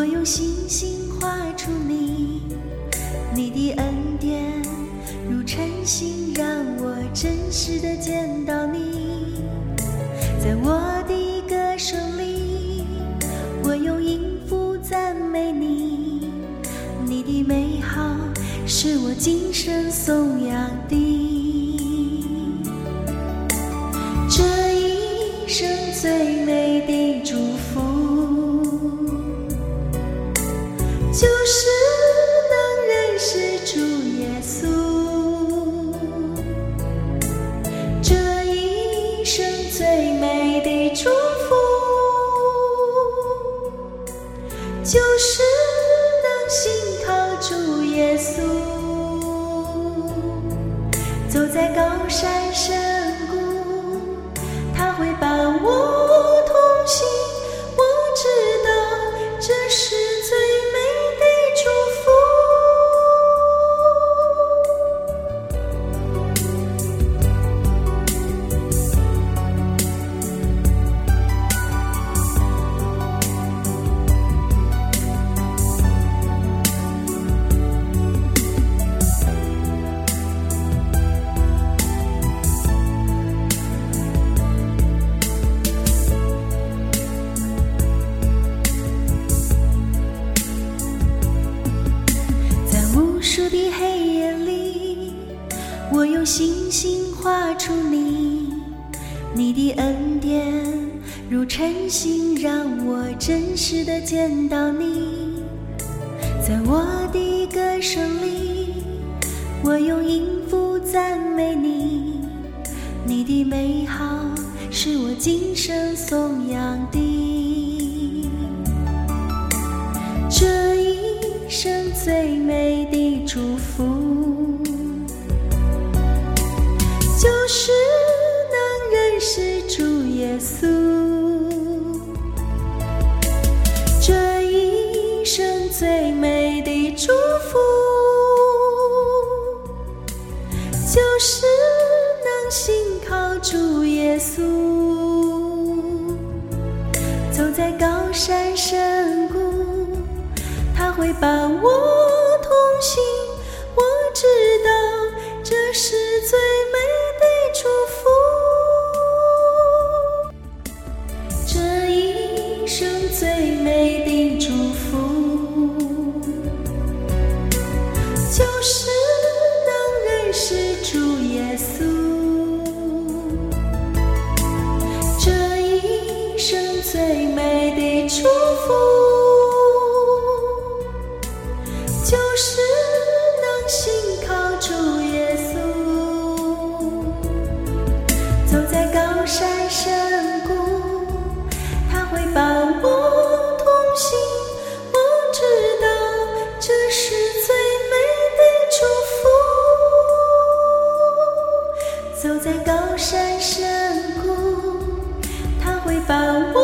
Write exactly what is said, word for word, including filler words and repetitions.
用星星画出你，你的恩典如晨星，让我真实地见到你。在我的歌声里，我用音符赞美你，你的美好是我今生颂扬的。这一生最美的祝福，就是能认识主耶稣。这一生最美的祝福，就是能信靠主耶稣。走在高山深谷，他会伴我同行，我知道这是最美的祝福。无数的黑夜里，我用星星画出你，你的恩典如晨星，让我真实地见到你。在我的歌声里，我用音符赞美你，你的美好是我今生颂扬的。这一生最美的祝福，就是能认识主耶稣。这一生最美的祝福，就是能信靠主耶稣。走在高山深谷，他会伴我同行，我知道这是最美的祝福。这一生最美的祝福，就是能认识主耶稣。这一生最美的祝福，就是能信靠主耶稣。走在高山深谷，他会伴我同行，我知道这是最美的祝福。走在高山深谷，他会伴我